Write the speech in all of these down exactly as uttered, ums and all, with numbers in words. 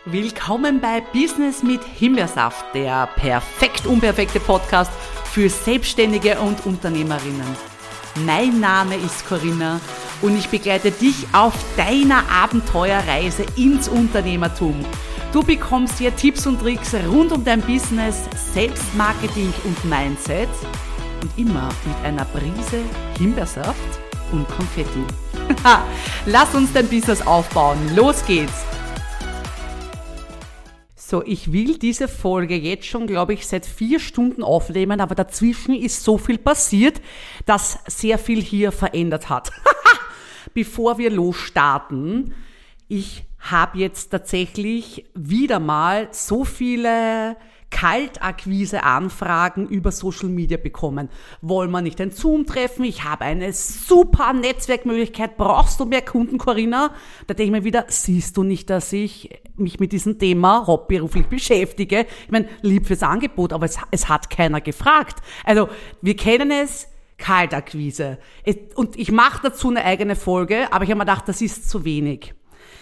Willkommen bei Business mit Himbeersaft, der perfekt unperfekte Podcast für Selbstständige und Unternehmerinnen. Mein Name ist Corinna und ich begleite dich auf deiner Abenteuerreise ins Unternehmertum. Du bekommst hier Tipps und Tricks rund um dein Business, Selbstmarketing und Mindset und immer mit einer Prise Himbeersaft und Konfetti. Lass uns dein Business aufbauen. Los geht's! So, ich will diese Folge jetzt schon, glaube ich, seit vier Stunden aufnehmen, aber dazwischen ist so viel passiert, dass sehr viel hier verändert hat. Bevor wir losstarten, ich habe jetzt tatsächlich wieder mal so viele Kaltakquise-Anfragen über Social Media bekommen. Wollen wir nicht ein Zoom-Treffen? Ich habe eine super Netzwerkmöglichkeit. Brauchst du mehr Kunden, Corinna? Da denke ich mir wieder, siehst du nicht, dass ich mich mit diesem Thema hauptberuflich beschäftige? Ich meine, lieb fürs Angebot, aber es, es hat keiner gefragt. Also, wir kennen es, Kaltakquise. Und ich mache dazu eine eigene Folge, aber ich habe mir gedacht, das ist zu wenig.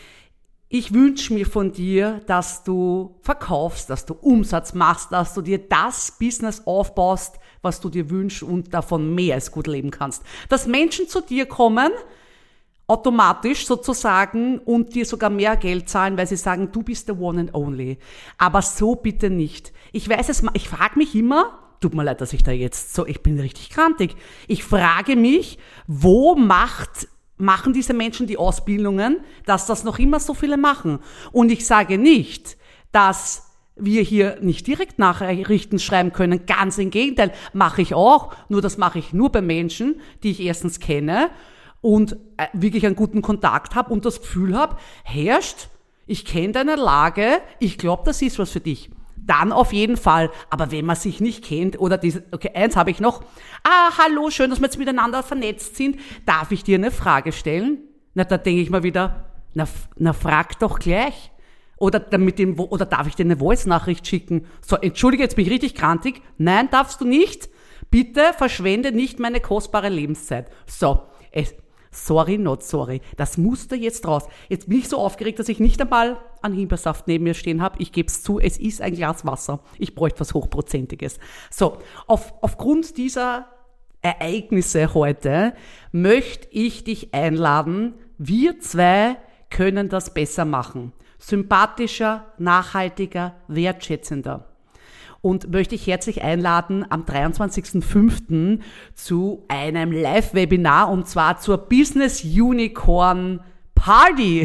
Ich wünsche mir von dir, dass du verkaufst, dass du Umsatz machst, dass du dir das Business aufbaust, was du dir wünschst und davon mehr als gut leben kannst. Dass Menschen zu dir kommen, automatisch sozusagen, und dir sogar mehr Geld zahlen, weil sie sagen, du bist the one and only. Aber so bitte nicht. Ich weiß es, ich frage mich immer, tut mir leid, dass ich da jetzt so, ich bin richtig krantig. Ich frage mich, wo macht machen diese Menschen die Ausbildungen, dass das noch immer so viele machen. Und ich sage nicht, dass wir hier nicht direkt Nachrichten schreiben können. Ganz im Gegenteil, mache ich auch. Nur das mache ich nur bei Menschen, die ich erstens kenne und wirklich einen guten Kontakt habe und das Gefühl habe, herrscht, ich kenne deine Lage, ich glaube, das ist was für dich. Dann auf jeden Fall. Aber wenn man sich nicht kennt oder diese, okay, eins habe ich noch. Ah, hallo, schön, dass wir jetzt miteinander vernetzt sind. Darf ich dir eine Frage stellen? Na, da denke ich mal wieder, na, na, frag doch gleich. Oder damit dem, oder darf ich dir eine Voice-Nachricht schicken? So, entschuldige, jetzt bin ich richtig krantig. Nein, darfst du nicht. Bitte verschwende nicht meine kostbare Lebenszeit. So, es, sorry, not sorry. Das musste jetzt raus. Jetzt bin ich so aufgeregt, dass ich nicht einmal einen Himbeersaft neben mir stehen habe. Ich gebe es zu, es ist ein Glas Wasser. Ich bräuchte was Hochprozentiges. So, auf, aufgrund dieser Ereignisse heute möchte ich dich einladen. Wir zwei können das besser machen. Sympathischer, nachhaltiger, wertschätzender. Und möchte ich herzlich einladen am dreiundzwanzigsten fünften zu einem Live-Webinar, und zwar zur Business Unicorn Party.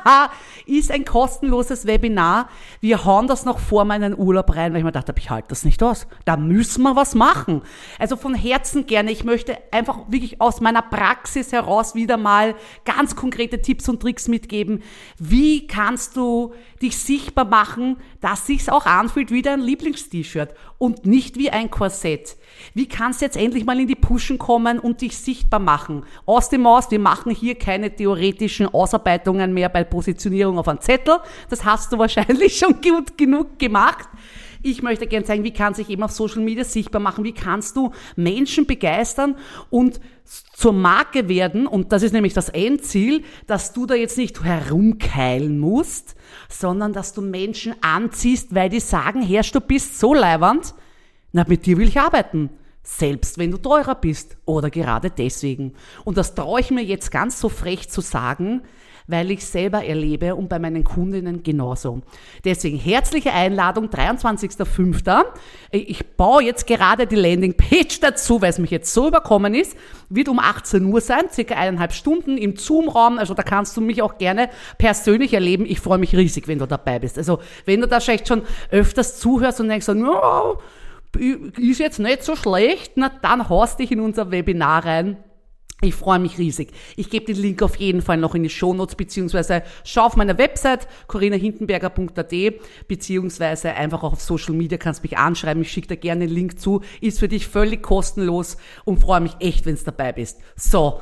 Ist ein kostenloses Webinar. Wir hauen das noch vor meinen Urlaub rein, weil ich mir dachte, ich halte das nicht aus. Da müssen wir was machen. Also von Herzen gerne. Ich möchte einfach wirklich aus meiner Praxis heraus wieder mal ganz konkrete Tipps und Tricks mitgeben. Wie kannst du dich sichtbar machen, dass sich's auch anfühlt wie dein Lieblings-T-Shirt und nicht wie ein Korsett? Wie kannst du jetzt endlich mal in die Pushen kommen und dich sichtbar machen? Aus dem Maus, wir machen hier keine theoretischen Ausarbeitungen mehr bei Positionierung auf einem Zettel. Das hast du wahrscheinlich schon gut genug gemacht. Ich möchte gerne zeigen, wie kannst du dich eben auf Social Media sichtbar machen, wie kannst du Menschen begeistern und zur Marke werden, und das ist nämlich das Endziel, dass du da jetzt nicht herumkeilen musst, sondern dass du Menschen anziehst, weil die sagen, Herrsch, du bist so leiwand, na, mit dir will ich arbeiten. Selbst wenn du teurer bist oder gerade deswegen. Und das traue ich mir jetzt ganz so frech zu sagen, weil ich selber erlebe und bei meinen Kundinnen genauso. Deswegen herzliche Einladung, dreiundzwanzigsten fünften Ich baue jetzt gerade die Landingpage dazu, weil es mich jetzt so überkommen ist. Wird um achtzehn Uhr sein, circa eineinhalb Stunden im Zoom-Raum. Also da kannst du mich auch gerne persönlich erleben. Ich freue mich riesig, wenn du dabei bist. Also wenn du da vielleicht schon öfters zuhörst und denkst so, no, ist jetzt nicht so schlecht, na dann haust dich in unser Webinar rein. Ich freue mich riesig. Ich gebe den Link auf jeden Fall noch in die Shownotes, beziehungsweise schau auf meiner Website corinna hindenberger punkt a t, beziehungsweise einfach auch auf Social Media, kannst mich anschreiben. Ich schicke dir gerne den Link zu. Ist für dich völlig kostenlos und freue mich echt, wenn du dabei bist. So,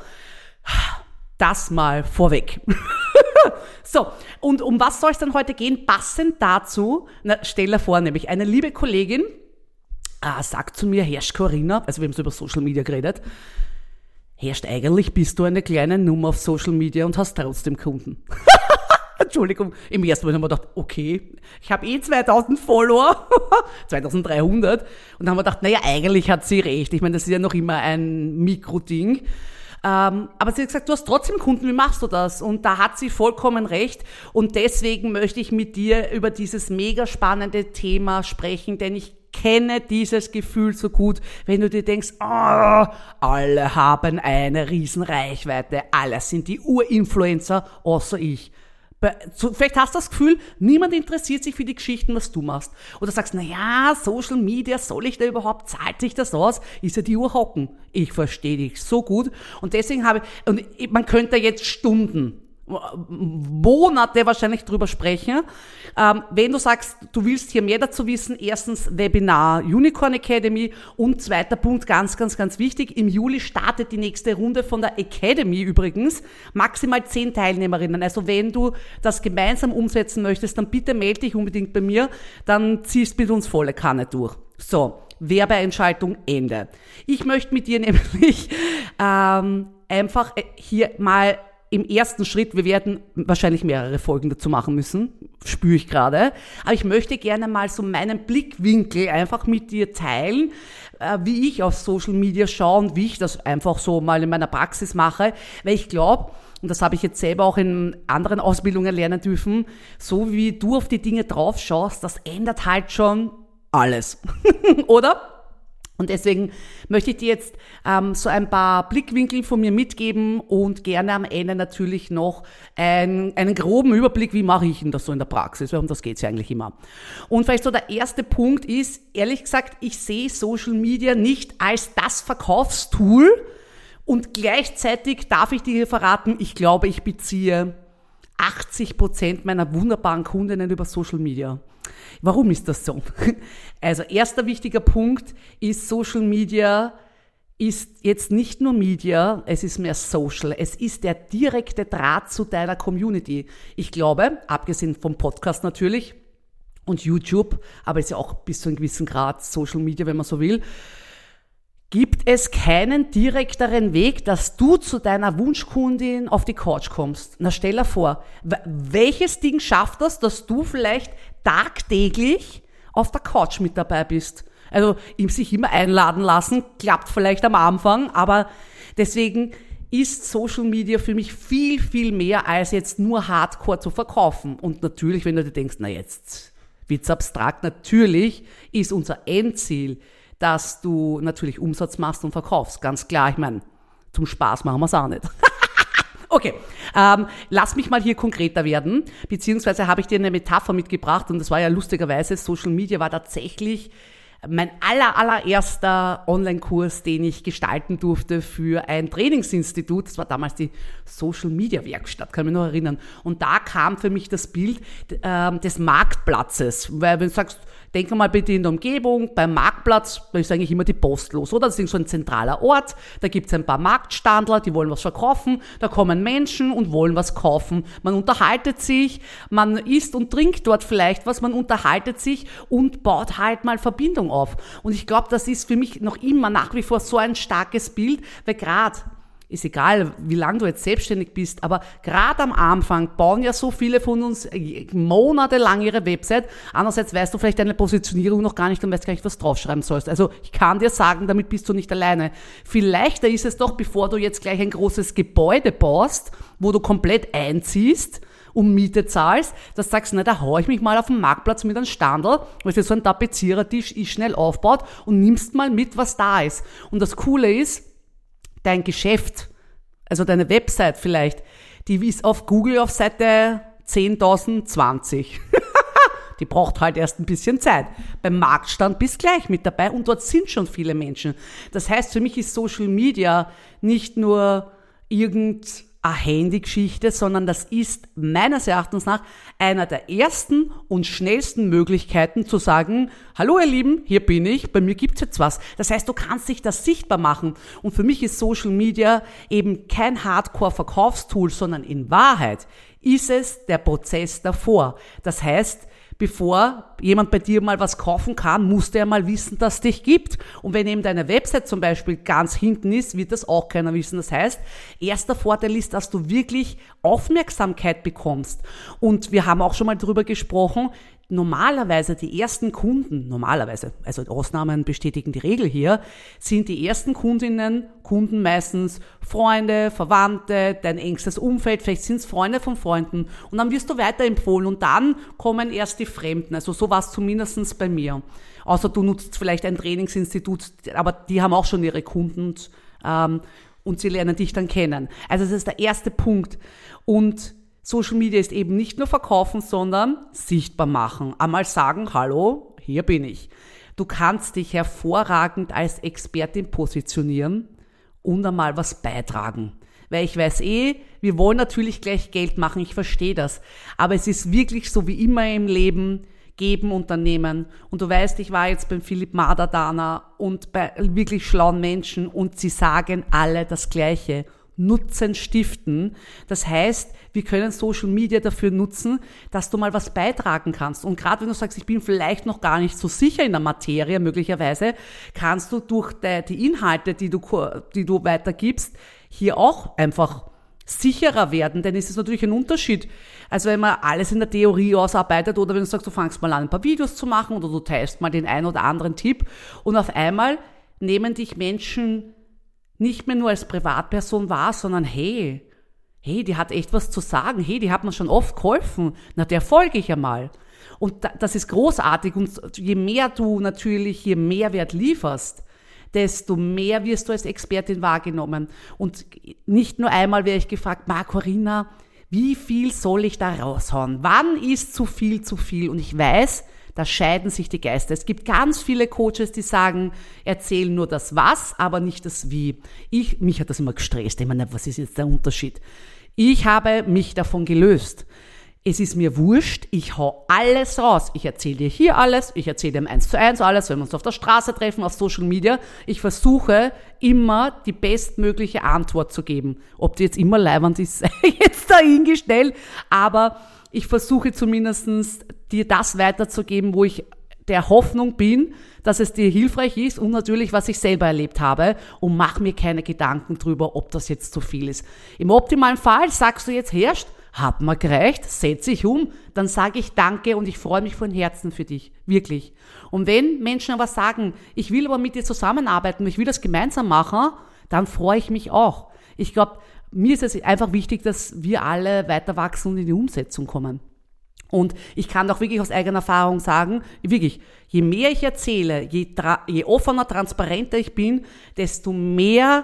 das mal vorweg. So, und um was soll es dann heute gehen? Passend dazu, na, stell dir vor, nämlich eine liebe Kollegin ah, sagt zu mir, Herrsch Corinna, also wir haben so über Social Media geredet, Herrsch, eigentlich bist du eine kleine Nummer auf Social Media und hast trotzdem Kunden. Entschuldigung, im ersten Mal haben wir gedacht, okay, ich habe eh zweitausend Follower, zweitausenddreihundert. Und dann haben wir gedacht, naja, eigentlich hat sie recht. Ich meine, das ist ja noch immer ein Mikroding. Ähm, aber sie hat gesagt, du hast trotzdem Kunden, wie machst du das? Und da hat sie vollkommen recht. Und deswegen möchte ich mit dir über dieses mega spannende Thema sprechen, denn ich kenne dieses Gefühl so gut, wenn du dir denkst, oh, alle haben eine riesen Reichweite, alle sind die Urinfluencer, außer ich. Vielleicht hast du das Gefühl, niemand interessiert sich für die Geschichten, was du machst. Oder sagst, na ja, Social Media, soll ich da überhaupt, zahlt sich das aus? Ist ja die Uhr hocken. Ich verstehe dich so gut. Und deswegen habe ich, und man könnte jetzt Stunden, Monate wahrscheinlich drüber sprechen. Ähm, wenn du sagst, du willst hier mehr dazu wissen, erstens Webinar Unicorn Academy und zweiter Punkt, ganz, ganz, ganz wichtig, im Juli startet die nächste Runde von der Academy übrigens, maximal zehn Teilnehmerinnen. Also wenn du das gemeinsam umsetzen möchtest, dann bitte melde dich unbedingt bei mir, dann ziehst du mit uns volle Kanne durch. So, Werbeeinschaltung, Ende. Ich möchte mit dir nämlich ähm, einfach hier mal im ersten Schritt, wir werden wahrscheinlich mehrere Folgen dazu machen müssen, spüre ich gerade, aber ich möchte gerne mal so meinen Blickwinkel einfach mit dir teilen, äh, wie ich auf Social Media schaue und wie ich das einfach so mal in meiner Praxis mache, weil ich glaube, und das habe ich jetzt selber auch in anderen Ausbildungen lernen dürfen, so wie du auf die Dinge drauf schaust, das ändert halt schon alles, oder? Und deswegen möchte ich dir jetzt ähm, so ein paar Blickwinkel von mir mitgeben und gerne am Ende natürlich noch ein, einen groben Überblick, wie mache ich denn das so in der Praxis, weil um das geht's ja eigentlich immer. Und vielleicht so der erste Punkt ist, ehrlich gesagt, ich sehe Social Media nicht als das Verkaufstool und gleichzeitig darf ich dir hier verraten, ich glaube, ich beziehe achtzig Prozent meiner wunderbaren Kundinnen über Social Media. Warum ist das so? Also erster wichtiger Punkt ist, Social Media ist jetzt nicht nur Media, es ist mehr Social. Es ist der direkte Draht zu deiner Community. Ich glaube, abgesehen vom Podcast natürlich und YouTube, aber ist ja auch bis zu einem gewissen Grad Social Media, wenn man so will, gibt es keinen direkteren Weg, dass du zu deiner Wunschkundin auf die Couch kommst. Na, stell dir vor, welches Ding schafft das, dass du vielleicht tagtäglich auf der Couch mit dabei bist? Also, ihm sich immer einladen lassen, klappt vielleicht am Anfang, aber deswegen ist Social Media für mich viel, viel mehr als jetzt nur Hardcore zu verkaufen. Und natürlich, wenn du dir denkst, na jetzt wird's abstrakt, natürlich ist unser Endziel, dass du natürlich Umsatz machst und verkaufst. Ganz klar, ich meine, zum Spaß machen wir es auch nicht. Okay, ähm, lass mich mal hier konkreter werden, beziehungsweise habe ich dir eine Metapher mitgebracht und das war ja lustigerweise, Social Media war tatsächlich mein aller, allererster Online-Kurs, den ich gestalten durfte für ein Trainingsinstitut. Das war damals die Social-Media-Werkstatt, kann ich mich noch erinnern. Und da kam für mich das Bild äh, des Marktplatzes. Weil wenn du sagst, denk mal bitte in der Umgebung, beim Marktplatz, da ist eigentlich immer die Post los, oder? Das ist so ein zentraler Ort, da gibt es ein paar Marktstandler, die wollen was verkaufen, da kommen Menschen und wollen was kaufen. Man unterhaltet sich, man isst und trinkt dort vielleicht was, man unterhaltet sich und baut halt mal Verbindung auf. Und ich glaube, das ist für mich noch immer nach wie vor so ein starkes Bild, weil gerade, ist egal, wie lange du jetzt selbstständig bist, aber gerade am Anfang bauen ja so viele von uns monatelang ihre Website. Andererseits weißt du vielleicht deine Positionierung noch gar nicht und weißt gar nicht, was draufschreiben sollst. Also ich kann dir sagen, damit bist du nicht alleine. Viel leichter ist es doch, bevor du jetzt gleich ein großes Gebäude baust, wo du komplett einziehst und Miete zahlst, dass du sagst, na, da hau ich mich mal auf den Marktplatz mit einem Standel, weil es so ein Tapezierertisch ist, schnell aufbaut und nimmst mal mit, was da ist. Und das Coole ist, dein Geschäft, also deine Website vielleicht, die ist auf Google auf Seite zehntausend zwanzig. Die braucht halt erst ein bisschen Zeit. Beim Marktstand bist gleich mit dabei und dort sind schon viele Menschen. Das heißt, für mich ist Social Media nicht nur irgendeine Handygeschichte, sondern das ist meines Erachtens nach einer der ersten und schnellsten Möglichkeiten zu sagen, hallo ihr Lieben, hier bin ich, bei mir gibt's jetzt was. Das heißt, du kannst dich das sichtbar machen. Und für mich ist Social Media eben kein Hardcore-Verkaufstool, sondern in Wahrheit ist es der Prozess davor. Das heißt, Bevor jemand bei dir mal was kaufen kann, muss der mal wissen, dass es dich gibt. Und wenn eben deine Website zum Beispiel ganz hinten ist, wird das auch keiner wissen. Das heißt, erster Vorteil ist, dass du wirklich Aufmerksamkeit bekommst. Und wir haben auch schon mal drüber gesprochen, normalerweise die ersten Kunden, normalerweise, also Ausnahmen bestätigen die Regel hier, sind die ersten Kundinnen, Kunden meistens Freunde, Verwandte, dein engstes Umfeld, vielleicht sind es Freunde von Freunden und dann wirst du weiterempfohlen und dann kommen erst die Fremden, also so war es zumindest bei mir. Außer du nutzt vielleicht ein Trainingsinstitut, aber die haben auch schon ihre Kunden und, ähm, und sie lernen dich dann kennen. Also das ist der erste Punkt und Social Media ist eben nicht nur verkaufen, sondern sichtbar machen. Einmal sagen, hallo, hier bin ich. Du kannst dich hervorragend als Expertin positionieren und einmal was beitragen. Weil ich weiß eh, wir wollen natürlich gleich Geld machen, ich verstehe das. Aber es ist wirklich so wie immer im Leben, geben, unternehmen. Und du weißt, ich war jetzt beim Philipp Madadana und bei wirklich schlauen Menschen und sie sagen alle das Gleiche. Nutzen stiften. Das heißt, wir können Social Media dafür nutzen, dass du mal was beitragen kannst. Und gerade wenn du sagst, ich bin vielleicht noch gar nicht so sicher in der Materie, möglicherweise, kannst du durch die Inhalte, die du, die du weitergibst, hier auch einfach sicherer werden. Denn es ist natürlich ein Unterschied. Also wenn man alles in der Theorie ausarbeitet oder wenn du sagst, du fangst mal an, ein paar Videos zu machen oder du teilst mal den einen oder anderen Tipp und auf einmal nehmen dich Menschen nicht mehr nur als Privatperson wahr, sondern hey, hey, die hat echt was zu sagen, hey, die hat mir schon oft geholfen, na, der folge ich ja mal. Und das ist großartig und je mehr du natürlich hier Mehrwert lieferst, desto mehr wirst du als Expertin wahrgenommen. Und nicht nur einmal werde ich gefragt, Ma, Corinna, wie viel soll ich da raushauen? Wann ist zu viel zu viel? Und ich weiß, da scheiden sich die Geister. Es gibt ganz viele Coaches, die sagen, erzähl nur das Was, aber nicht das Wie. Ich, mich hat das immer gestresst. Ich meine, was ist jetzt der Unterschied? Ich habe mich davon gelöst. Es ist mir wurscht, ich hau alles raus. Ich erzähle dir hier alles, ich erzähle dir im eins zu eins alles, wenn wir uns auf der Straße treffen, auf Social Media. Ich versuche immer die bestmögliche Antwort zu geben. Ob die jetzt immer leiwand ist, sei jetzt dahingestellt, aber ich versuche zumindest dir das weiterzugeben, wo ich der Hoffnung bin, dass es dir hilfreich ist und natürlich, was ich selber erlebt habe und mach mir keine Gedanken drüber, ob das jetzt zu viel ist. Im optimalen Fall sagst du jetzt, Herrscht, hat mir gereicht, setze ich um, dann sage ich Danke und ich freue mich von Herzen für dich, wirklich. Und wenn Menschen aber sagen, ich will aber mit dir zusammenarbeiten, ich will das gemeinsam machen, dann freue ich mich auch. Ich glaube, mir ist es einfach wichtig, dass wir alle weiter wachsen und in die Umsetzung kommen. Und ich kann auch wirklich aus eigener Erfahrung sagen, wirklich, je mehr ich erzähle, je, tra- je offener, transparenter ich bin, desto mehr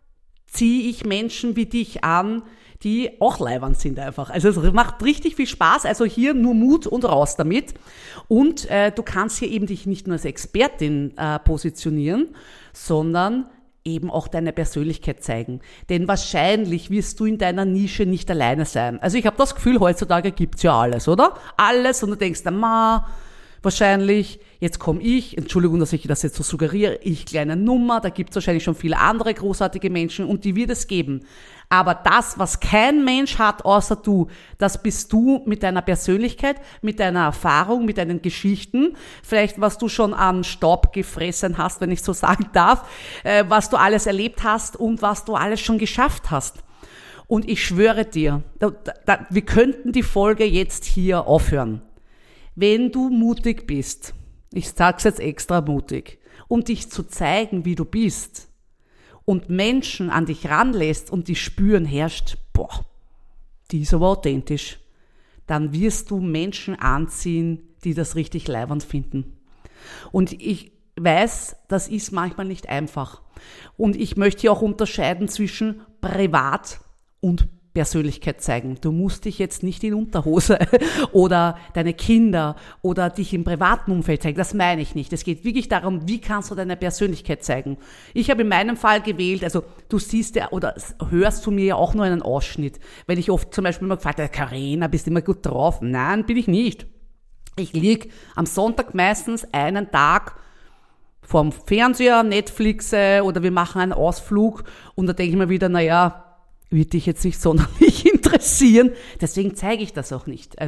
ziehe ich Menschen wie dich an, die auch leiwand sind einfach. Also es macht richtig viel Spaß. Also hier nur Mut und raus damit. Und äh, du kannst hier eben dich nicht nur als Expertin äh, positionieren, sondern eben auch deine Persönlichkeit zeigen. Denn wahrscheinlich wirst du in deiner Nische nicht alleine sein. Also ich habe das Gefühl, heutzutage gibt's ja alles, oder? Alles. Und du denkst, ma, wahrscheinlich, jetzt komme ich, Entschuldigung, dass ich das jetzt so suggeriere, ich kleine Nummer, da gibt's wahrscheinlich schon viele andere großartige Menschen und die wird es geben. Aber das, was kein Mensch hat, außer du, das bist du mit deiner Persönlichkeit, mit deiner Erfahrung, mit deinen Geschichten, vielleicht was du schon an Staub gefressen hast, wenn ich so sagen darf, äh, was du alles erlebt hast und was du alles schon geschafft hast. Und ich schwöre dir, da, da, wir könnten die Folge jetzt hier aufhören. Wenn du mutig bist, ich sag's jetzt extra mutig, um dich zu zeigen, wie du bist, und Menschen an dich ranlässt und die spüren, Herrscht, boah, die ist aber authentisch, dann wirst du Menschen anziehen, die das richtig leiwand finden. Und ich weiß, das ist manchmal nicht einfach. Und ich möchte hier auch unterscheiden zwischen privat und Persönlichkeit zeigen. Du musst dich jetzt nicht in Unterhose oder deine Kinder oder dich im privaten Umfeld zeigen. Das meine ich nicht. Es geht wirklich darum, wie kannst du deine Persönlichkeit zeigen. Ich habe in meinem Fall gewählt, also du siehst ja oder hörst von mir ja auch nur einen Ausschnitt. Wenn ich oft zum Beispiel immer gefragt habe, Carina, bist du immer gut drauf? Nein, bin ich nicht. Ich lieg am Sonntag meistens einen Tag vorm Fernseher, Netflix oder wir machen einen Ausflug und da denke ich mir wieder, naja, wird dich jetzt nicht sonderlich interessieren. Deswegen zeige ich das auch nicht. Also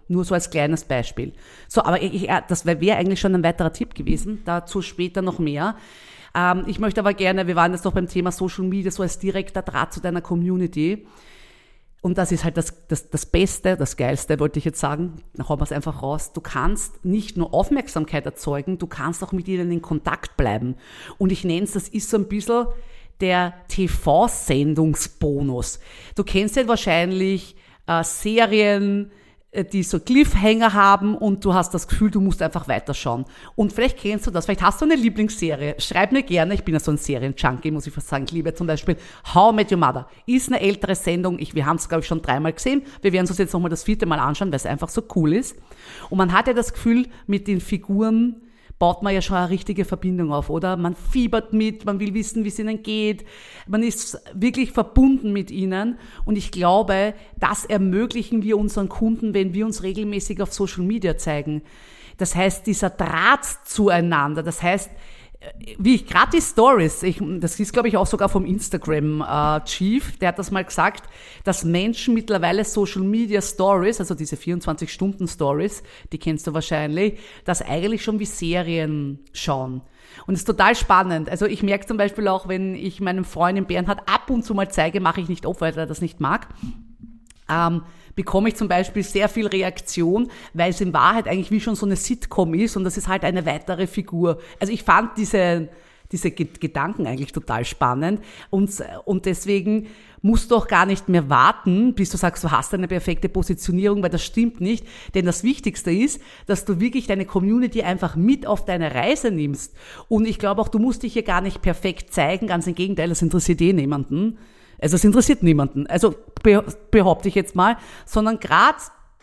Nur so als kleines Beispiel. So, aber ich, das wäre eigentlich schon ein weiterer Tipp gewesen, dazu später noch mehr. Ähm, ich möchte aber gerne, wir waren jetzt noch beim Thema Social Media, so als direkter Draht zu deiner Community. Und das ist halt das, das, das Beste, das Geilste, wollte ich jetzt sagen. Dann hauen wir es einfach raus. Du kannst nicht nur Aufmerksamkeit erzeugen, du kannst auch mit ihnen in Kontakt bleiben. Und ich nenne es, das ist so ein bisschen der T V-Sendungsbonus. Du kennst ja wahrscheinlich äh, Serien, die so Cliffhanger haben und du hast das Gefühl, du musst einfach weiterschauen. Und vielleicht kennst du das, vielleicht hast du eine Lieblingsserie. Schreib mir gerne, ich bin ja so ein Serien-Junkie, muss ich fast sagen. Ich liebe zum Beispiel How I Met Your Mother. Ist eine ältere Sendung, ich, wir haben es, glaube ich, schon dreimal gesehen. Wir werden es uns jetzt nochmal das vierte Mal anschauen, weil es einfach so cool ist. Und man hat ja das Gefühl, mit den Figuren baut man ja schon eine richtige Verbindung auf, oder? Man fiebert mit, man will wissen, wie es ihnen geht, man ist wirklich verbunden mit ihnen und ich glaube, das ermöglichen wir unseren Kunden, wenn wir uns regelmäßig auf Social Media zeigen. Das heißt, dieser Draht zueinander, das heißt, wie ich gerade die Stories, ich, das ist glaube ich auch sogar vom Instagram äh, Chief, der hat das mal gesagt, dass Menschen mittlerweile Social Media Stories, also diese vierundzwanzig Stunden Stories, die kennst du wahrscheinlich, das eigentlich schon wie Serien schauen. Und es ist total spannend. Also ich merke zum Beispiel auch, wenn ich meinem Freund in Bernhard ab und zu mal zeige, mache ich nicht oft, weil er das nicht mag, ähm, bekomme ich zum Beispiel sehr viel Reaktion, weil es in Wahrheit eigentlich wie schon so eine Sitcom ist und das ist halt eine weitere Figur. Also ich fand diese, diese Gedanken eigentlich total spannend und, und deswegen musst du auch gar nicht mehr warten, bis du sagst, du hast eine perfekte Positionierung, weil das stimmt nicht. Denn das Wichtigste ist, dass du wirklich deine Community einfach mit auf deine Reise nimmst. Und ich glaube auch, du musst dich hier gar nicht perfekt zeigen, ganz im Gegenteil, das interessiert eh niemanden. Also es interessiert niemanden, also behaupte ich jetzt mal, sondern gerade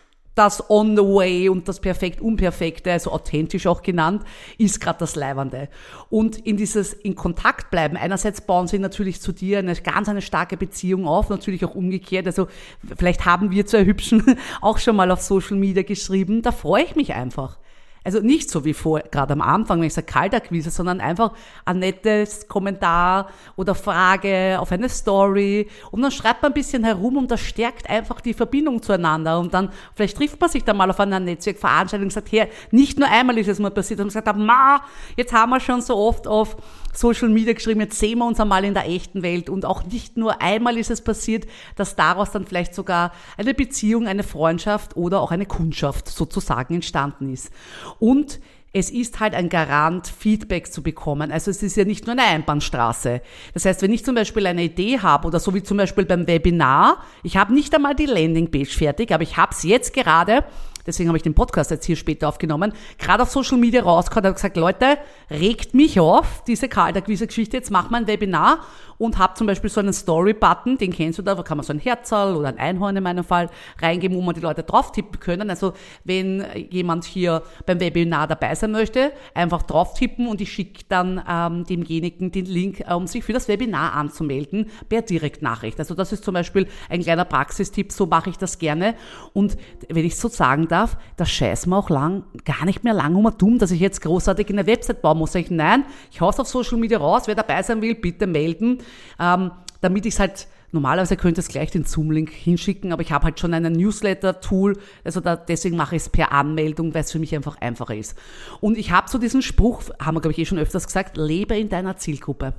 das On the Way und das Perfekt-Unperfekte, also authentisch auch genannt, ist gerade das Leibende. Und in dieses in Kontakt bleiben, einerseits bauen sie natürlich zu dir eine ganz eine starke Beziehung auf, natürlich auch umgekehrt, also vielleicht haben wir zwei Hübschen auch schon mal auf Social Media geschrieben, da freue ich mich einfach. Also nicht so wie vor, gerade am Anfang, wenn ich sage Kaltakquise, sondern einfach ein nettes Kommentar oder Frage auf eine Story und dann schreibt man ein bisschen herum und das stärkt einfach die Verbindung zueinander und dann, vielleicht trifft man sich dann mal auf einer Netzwerkveranstaltung und sagt, hey, nicht nur einmal ist es mal passiert, und man sagt, ma, jetzt haben wir schon so oft auf Social Media geschrieben, jetzt sehen wir uns einmal in der echten Welt und auch nicht nur einmal ist es passiert, dass daraus dann vielleicht sogar eine Beziehung, eine Freundschaft oder auch eine Kundschaft sozusagen entstanden ist. Und es ist halt ein Garant, Feedback zu bekommen. Also es ist ja nicht nur eine Einbahnstraße. Das heißt, wenn ich zum Beispiel eine Idee habe oder so wie zum Beispiel beim Webinar, ich habe nicht einmal die Landingpage fertig, aber ich habe es jetzt gerade, deswegen habe ich den Podcast jetzt hier später aufgenommen, gerade auf Social Media rausgehört, habe gesagt, Leute, regt mich auf, diese Kaltakquise-Geschichte, jetzt machen wir ein Webinar und habe zum Beispiel so einen Story-Button, den kennst du da, da kann man so ein Herzerl oder ein Einhorn in meinem Fall reingeben, wo man die Leute drauf tippen können. Also wenn jemand hier beim Webinar dabei sein möchte, einfach drauf tippen und ich schicke dann ähm, demjenigen den Link, äh, um sich für das Webinar anzumelden, per Direktnachricht. Also das ist zum Beispiel ein kleiner Praxistipp, so mache ich das gerne. Und wenn ich so sagen darf, da scheiß mir auch lang, gar nicht mehr lang um und dumm, dass ich jetzt großartig eine Website bauen muss. Sag ich, nein, ich hau's auf Social Media raus, wer dabei sein will, bitte melden, ähm, damit ich es halt, normalerweise könnte ich es gleich den Zoom-Link hinschicken, aber ich habe halt schon ein Newsletter-Tool, also da, deswegen mache ich es per Anmeldung, weil es für mich einfach einfacher ist. Und ich habe so diesen Spruch, haben wir glaube ich eh schon öfters gesagt, lebe in deiner Zielgruppe.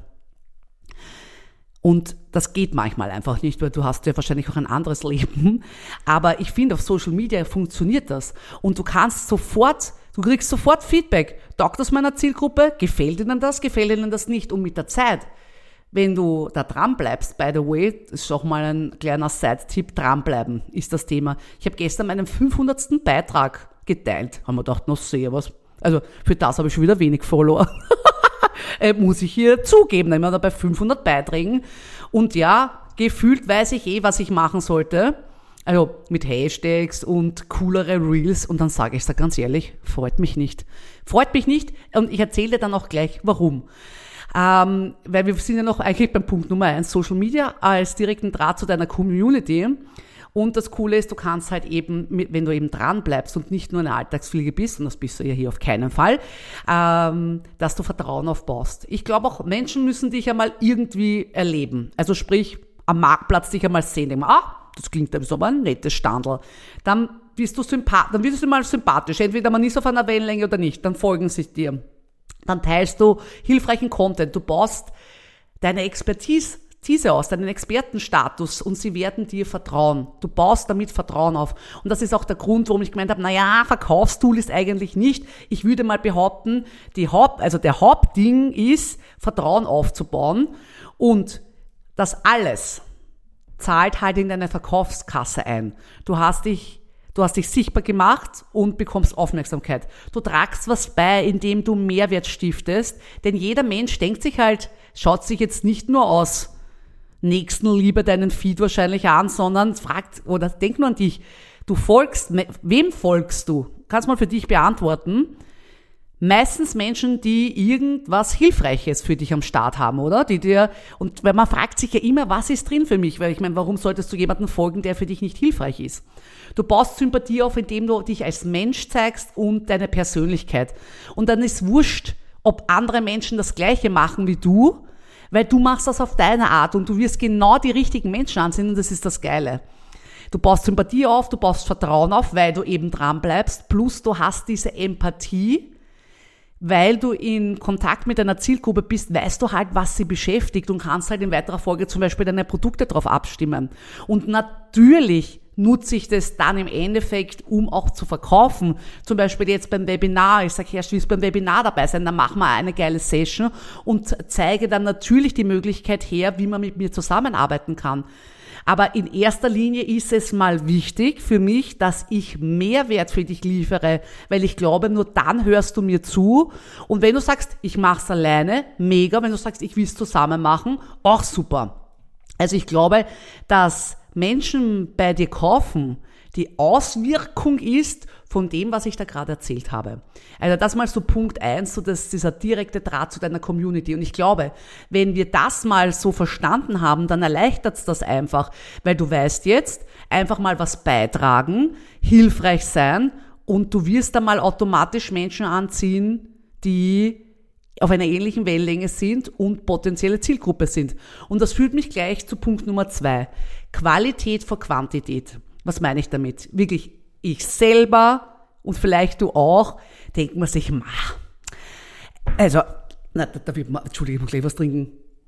Und das geht manchmal einfach nicht, weil du hast ja wahrscheinlich auch ein anderes Leben. Aber ich finde, auf Social Media funktioniert das. Und du kannst sofort, du kriegst sofort Feedback. Taugt das meiner Zielgruppe? Gefällt ihnen das? Gefällt ihnen das nicht? Und mit der Zeit, wenn du da dran bleibst, by the way, das ist auch mal ein kleiner Side-Tipp, dranbleiben ist das Thema. Ich habe gestern meinen fünfhundertsten Beitrag geteilt. Haben wir gedacht, noch sehr was. Also für das habe ich schon wieder wenig Follower. Äh, muss ich hier zugeben, immer da bei fünfhundert Beiträgen. Und ja, gefühlt weiß ich eh, was ich machen sollte. Also mit Hashtags und coolere Reels. Und dann sage ich es ganz ehrlich, freut mich nicht. Freut mich nicht. Und ich erzähle dir dann auch gleich, warum. Ähm, weil wir sind ja noch eigentlich beim Punkt Nummer eins, Social Media als direkten Draht zu deiner Community. Und das Coole ist, du kannst halt eben, wenn du eben dran bleibst und nicht nur eine Alltagsfliege bist, und das bist du ja hier auf keinen Fall, ähm, dass du Vertrauen aufbaust. Ich glaube auch, Menschen müssen dich einmal irgendwie erleben. Also sprich, am Marktplatz dich einmal sehen, denken, ah, das klingt aber ein nettes Standel. Dann bist du sympath, dann wirst du mal sympathisch. Entweder man ist auf einer Wellenlänge oder nicht, dann folgen sie dir. Dann teilst du hilfreichen Content. Du baust deine Expertise aus, deinen Expertenstatus und sie werden dir vertrauen. Du baust damit Vertrauen auf. Und das ist auch der Grund, warum ich gemeint habe, naja, Verkaufstool ist eigentlich nicht. Ich würde mal behaupten, die Haupt, also der Hauptding ist, Vertrauen aufzubauen und das alles zahlt halt in deine Verkaufskasse ein. Du hast dich Du hast dich sichtbar gemacht und bekommst Aufmerksamkeit. Du tragst was bei, indem du Mehrwert stiftest, denn jeder Mensch denkt sich halt, schaut sich jetzt nicht nur aus Nächstenliebe deinen Feed wahrscheinlich an, sondern fragt, oder denk nur an dich, du folgst, wem folgst du? Kannst mal für dich beantworten. Meistens Menschen, die irgendwas Hilfreiches für dich am Start haben, oder? Die dir, und weil man fragt sich ja immer, was ist drin für mich? Weil ich meine, warum solltest du jemanden folgen, der für dich nicht hilfreich ist? Du baust Sympathie auf, indem du dich als Mensch zeigst und deine Persönlichkeit. Und dann ist wurscht, ob andere Menschen das Gleiche machen wie du, weil du machst das auf deine Art und du wirst genau die richtigen Menschen anziehen und das ist das Geile. Du baust Sympathie auf, du baust Vertrauen auf, weil du eben dran bleibst, plus du hast diese Empathie, weil du in Kontakt mit deiner Zielgruppe bist, weißt du halt, was sie beschäftigt und kannst halt in weiterer Folge zum Beispiel deine Produkte darauf abstimmen. Und natürlich nutze ich das dann im Endeffekt, um auch zu verkaufen. Zum Beispiel jetzt beim Webinar. Ich sage, Herr, willst du beim Webinar dabei sein? Dann machen wir eine geile Session und zeige dann natürlich die Möglichkeit her, wie man mit mir zusammenarbeiten kann. Aber in erster Linie ist es mal wichtig für mich, dass ich Mehrwert für dich liefere, weil ich glaube, nur dann hörst du mir zu. Und wenn du sagst, ich mach's alleine, mega. Wenn du sagst, ich will's zusammen machen, auch super. Also ich glaube, dass Menschen bei dir kaufen, die Auswirkung ist von dem, was ich da gerade erzählt habe. Also das mal so Punkt eins, so dass dieser direkte Draht zu deiner Community. Und ich glaube, wenn wir das mal so verstanden haben, dann erleichtert es das einfach, weil du weißt jetzt, einfach mal was beitragen, hilfreich sein und du wirst dann mal automatisch Menschen anziehen, die auf einer ähnlichen Wellenlänge sind und potenzielle Zielgruppe sind. Und das führt mich gleich zu Punkt Nummer zwei. Qualität vor Quantität. Was meine ich damit? Wirklich, ich selber und vielleicht du auch, denkt man sich, ma, also, na, da wird man, Entschuldigung, ich muss gleich was trinken.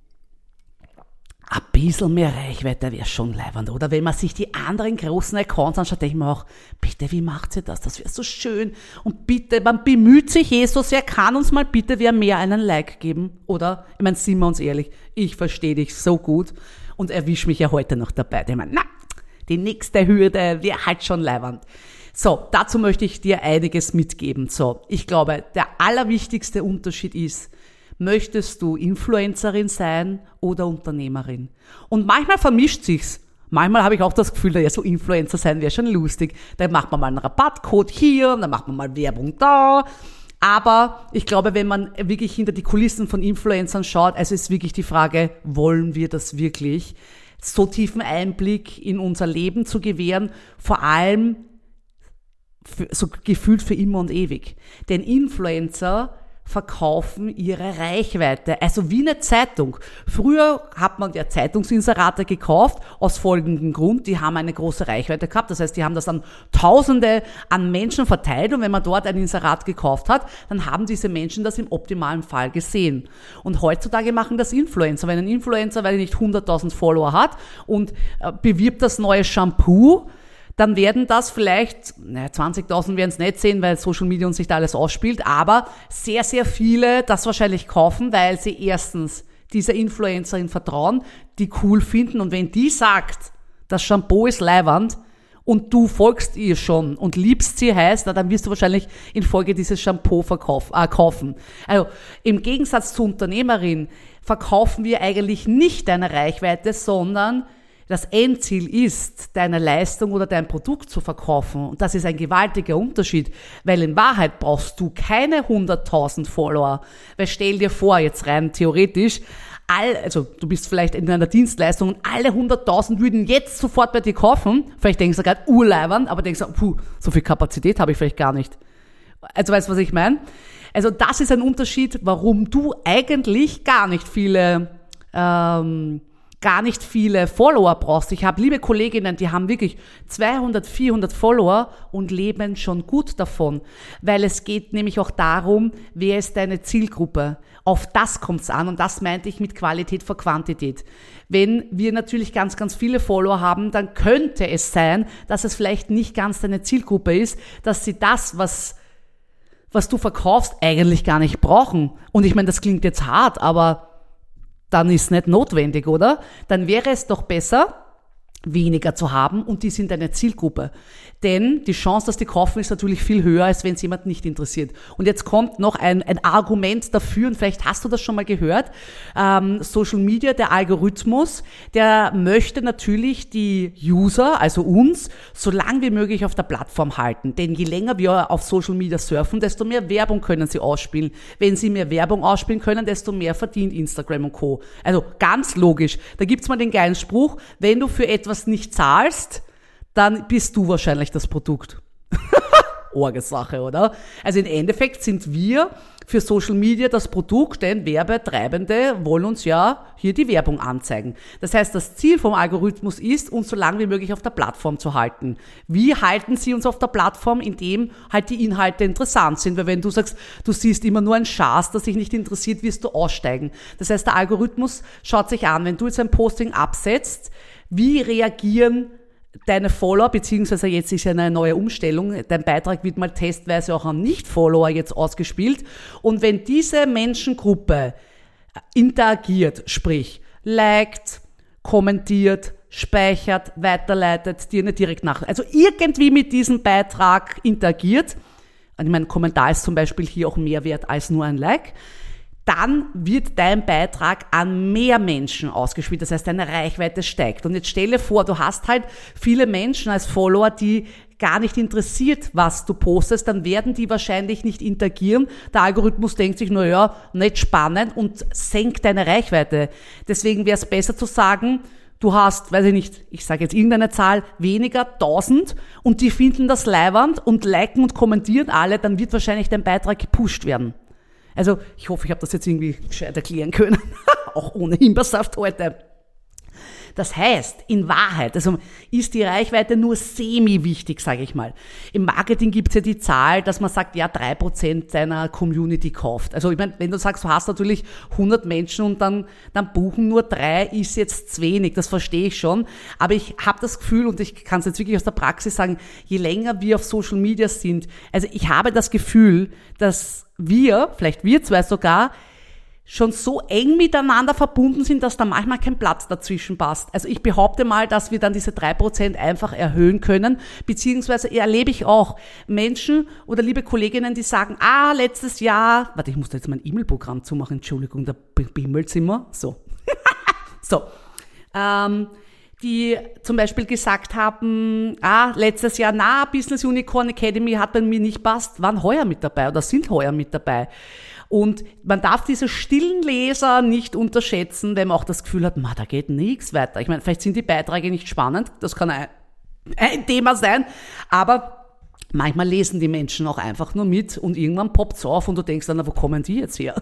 Ein bisschen mehr Reichweite wäre schon leiwand, oder? Wenn man sich die anderen großen Accounts anschaut, denkt man auch, bitte, wie macht sie das? Das wäre so schön. Und bitte, man bemüht sich eh so sehr, kann uns mal bitte wer mehr einen Like geben, oder? Ich meine, sind wir uns ehrlich, ich verstehe dich so gut und erwisch mich ja heute noch dabei. Ich meine, na, die nächste Hürde wäre halt schon leiwand. So, dazu möchte ich dir einiges mitgeben. So, ich glaube, der allerwichtigste Unterschied ist, möchtest du Influencerin sein oder Unternehmerin? Und manchmal vermischt sich's. Manchmal habe ich auch das Gefühl, ja, so Influencer sein wäre schon lustig. Dann macht man mal einen Rabattcode hier und dann macht man mal Werbung da. Aber ich glaube, wenn man wirklich hinter die Kulissen von Influencern schaut, also ist wirklich die Frage, wollen wir das wirklich? So tiefen Einblick in unser Leben zu gewähren, vor allem für, so gefühlt für immer und ewig. Denn Influencer verkaufen ihre Reichweite, also wie eine Zeitung. Früher hat man ja Zeitungsinserate gekauft, aus folgendem Grund, die haben eine große Reichweite gehabt, das heißt, die haben das an Tausende an Menschen verteilt und wenn man dort ein Inserat gekauft hat, dann haben diese Menschen das im optimalen Fall gesehen. Und heutzutage machen das Influencer. Wenn ein Influencer, weil er nicht hunderttausend Follower hat und bewirbt das neue Shampoo, dann werden das vielleicht, naja, zwanzigtausend werden es nicht sehen, weil Social Media uns nicht alles ausspielt, aber sehr, sehr viele das wahrscheinlich kaufen, weil sie erstens dieser Influencerin vertrauen, die cool finden und wenn die sagt, das Shampoo ist leiwand und du folgst ihr schon und liebst sie heiß, na, dann wirst du wahrscheinlich in Folge dieses Shampoo verkauf, äh, kaufen. Also im Gegensatz zur Unternehmerin verkaufen wir eigentlich nicht deine Reichweite, sondern das Endziel ist, deine Leistung oder dein Produkt zu verkaufen. Und das ist ein gewaltiger Unterschied, weil in Wahrheit brauchst du keine hunderttausend Follower. Weil stell dir vor, jetzt rein theoretisch, all, also du bist vielleicht in einer Dienstleistung und alle hunderttausend würden jetzt sofort bei dir kaufen. Vielleicht denkst du gerade urleiwand, aber denkst du, puh, so viel Kapazität habe ich vielleicht gar nicht. Also weißt du, was ich meine? Also das ist ein Unterschied, warum du eigentlich gar nicht viele, ähm, gar nicht viele Follower brauchst. Ich habe liebe Kolleginnen, die haben wirklich zweihundert, vierhundert Follower und leben schon gut davon, weil es geht nämlich auch darum, wer ist deine Zielgruppe. Auf das kommt es an und das meinte ich mit Qualität vor Quantität. Wenn wir natürlich ganz, ganz viele Follower haben, dann könnte es sein, dass es vielleicht nicht ganz deine Zielgruppe ist, dass sie das, was, was du verkaufst, eigentlich gar nicht brauchen. Und ich meine, das klingt jetzt hart, aber dann ist nicht notwendig, oder? Dann wäre es doch besser, weniger zu haben und die sind deine Zielgruppe. Denn die Chance, dass die kaufen, ist natürlich viel höher, als wenn es jemand nicht interessiert. Und jetzt kommt noch ein, ein Argument dafür, und vielleicht hast du das schon mal gehört, ähm, Social Media, der Algorithmus, der möchte natürlich die User, also uns, so lang wie möglich auf der Plattform halten. Denn je länger wir auf Social Media surfen, desto mehr Werbung können sie ausspielen. Wenn sie mehr Werbung ausspielen können, desto mehr verdient Instagram und Co. Also ganz logisch. Da gibt's mal den geilen Spruch, wenn du für etwas nicht zahlst, dann bist du wahrscheinlich das Produkt. Orge Sache, oder? Also im Endeffekt sind wir für Social Media das Produkt, denn Werbetreibende wollen uns ja hier die Werbung anzeigen. Das heißt, das Ziel vom Algorithmus ist, uns so lange wie möglich auf der Plattform zu halten. Wie halten sie uns auf der Plattform? Indem halt die Inhalte interessant sind. Weil wenn du sagst, du siehst immer nur ein Schaß, das dich nicht interessiert, wirst du aussteigen. Das heißt, der Algorithmus schaut sich an, wenn du jetzt ein Posting absetzt, wie reagieren deine Follower, beziehungsweise jetzt ist ja eine neue Umstellung, dein Beitrag wird mal testweise auch an Nicht-Follower jetzt ausgespielt. Und wenn diese Menschengruppe interagiert, sprich liked, kommentiert, speichert, weiterleitet, dir nicht direkt nach, also irgendwie mit diesem Beitrag interagiert, ich meine, Kommentar ist zum Beispiel hier auch mehr wert als nur ein Like, dann wird dein Beitrag an mehr Menschen ausgespielt. Das heißt, deine Reichweite steigt. Und jetzt stelle vor, du hast halt viele Menschen als Follower, die gar nicht interessiert, was du postest, dann werden die wahrscheinlich nicht interagieren. Der Algorithmus denkt sich, na ja, nicht spannend und senkt deine Reichweite. Deswegen wäre es besser zu sagen, du hast, weiß ich nicht, ich sage jetzt irgendeine Zahl, weniger, tausend und die finden das leiwand und liken und kommentieren alle, dann wird wahrscheinlich dein Beitrag gepusht werden. Also ich hoffe, ich habe das jetzt irgendwie gescheit erklären können, auch ohne Himbeersaft heute. Das heißt, in Wahrheit, also ist die Reichweite nur semi-wichtig, sage ich mal. Im Marketing gibt's ja die Zahl, dass man sagt, ja, drei Prozent deiner Community kauft. Also ich meine, wenn du sagst, du hast natürlich hundert Menschen und dann, dann buchen nur drei, ist jetzt zu wenig, das verstehe ich schon. Aber ich habe das Gefühl, und ich kann es jetzt wirklich aus der Praxis sagen, je länger wir auf Social Media sind, also ich habe das Gefühl, dass wir, vielleicht wir zwei sogar, schon so eng miteinander verbunden sind, dass da manchmal kein Platz dazwischen passt. Also ich behaupte mal, dass wir dann diese drei Prozent einfach erhöhen können, beziehungsweise erlebe ich auch Menschen oder liebe Kolleginnen, die sagen, ah, letztes Jahr, warte, ich muss da jetzt mein E-Mail-Programm zumachen, Entschuldigung, da bimmelt's immer, so. so, ähm, die zum Beispiel gesagt haben, ah, letztes Jahr, na, Business Unicorn Academy hat bei mir nicht passt, waren heuer mit dabei oder sind heuer mit dabei. Und man darf diese stillen Leser nicht unterschätzen, wenn man auch das Gefühl hat, ma, da geht nichts weiter. Ich meine, vielleicht sind die Beiträge nicht spannend, das kann ein, ein Thema sein, aber manchmal lesen die Menschen auch einfach nur mit und irgendwann poppt's auf und du denkst dann, wo kommen die jetzt her?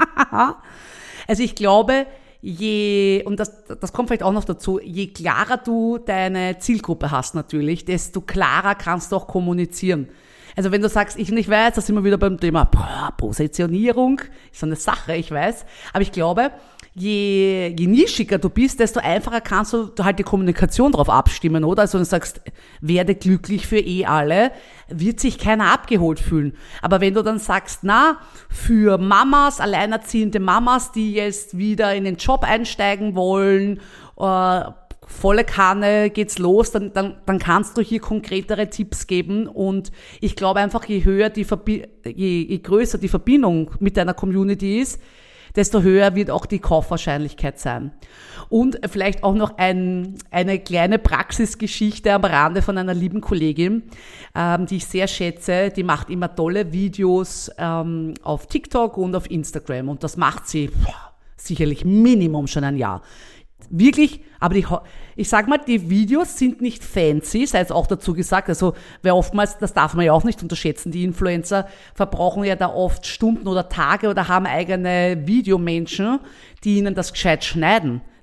Also ich glaube, je, und das, das kommt vielleicht auch noch dazu, je klarer du deine Zielgruppe hast natürlich, desto klarer kannst du auch kommunizieren. Also wenn du sagst, ich nicht weiß, da sind wir wieder beim Thema boah, Positionierung, ist so eine Sache, ich weiß. Aber ich glaube, je, je nischiger du bist, desto einfacher kannst du halt die Kommunikation drauf abstimmen, oder? Also wenn du sagst, werde glücklich für eh alle, wird sich keiner abgeholt fühlen. Aber wenn du dann sagst, na, für Mamas, alleinerziehende Mamas, die jetzt wieder in den Job einsteigen wollen, äh, volle Kanne, geht's los, dann, dann, dann kannst du hier konkretere Tipps geben und ich glaube einfach, je höher die Verbi- je, je größer die Verbindung mit deiner Community ist, desto höher wird auch die Kaufwahrscheinlichkeit sein. Und vielleicht auch noch ein, eine kleine Praxisgeschichte am Rande von einer lieben Kollegin, ähm, die ich sehr schätze, die macht immer tolle Videos ähm, auf TikTok und auf Instagram und das macht sie boah, sicherlich Minimum schon ein Jahr. Wirklich, aber die, ich sag mal, die Videos sind nicht fancy, sei es auch dazu gesagt, also wer oftmals, das darf man ja auch nicht unterschätzen, die Influencer verbrauchen ja da oft Stunden oder Tage oder haben eigene Videomenschen, die ihnen das gescheit schneiden.